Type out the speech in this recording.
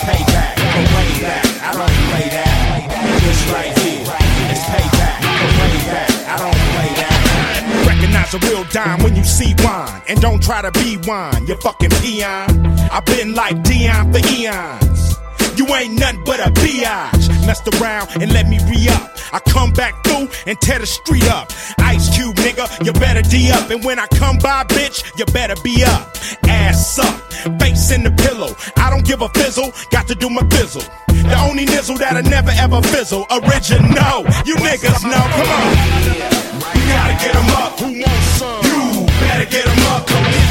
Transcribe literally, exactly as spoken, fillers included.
payback. Go way back, I don't play that. This right here, it's payback. Go way back, I don't play that. Recognize a real dime when you see wine, and don't try to be wine, you fucking peon. I've been like Dion for eons. You ain't nothing but a biatch. Messed around and let me re-up. I come back through and tear the street up. Ice Cube, nigga, you better D up. And when I come by, bitch, you better be up. Ass up, face in the pillow. I don't give a fizzle, got to do my fizzle. The only nizzle that'll never ever fizzle. Original, you niggas know, come on. You gotta get 'em up. Who wants some? You better get 'em up.